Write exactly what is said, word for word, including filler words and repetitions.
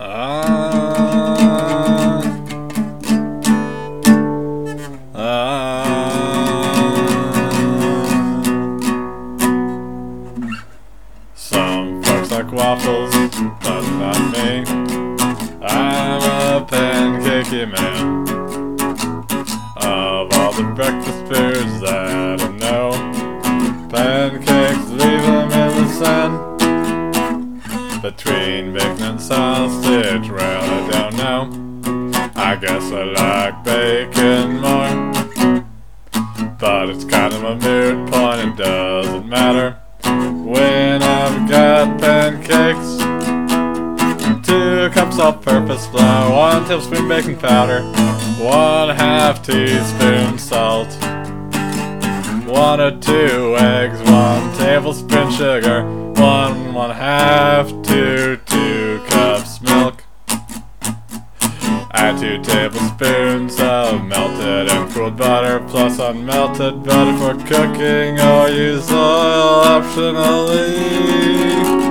Ah, ah. Some folks like waffles, but not me. I'm a pancakey man. Of all the breakfast foods that I know, pancakes, leave them in the sun. Between bacon and sausage, well, I don't know. I guess I like bacon more, but it's kind of a moot point, it doesn't matter. When I've got pancakes, two cups all-purpose flour, one tablespoon baking powder, one half teaspoon salt, one or two eggs, one tablespoon sugar, one one half to two cups milk. Add two tablespoons of melted and cooled butter plus unmelted butter for cooking, or use oil optionally.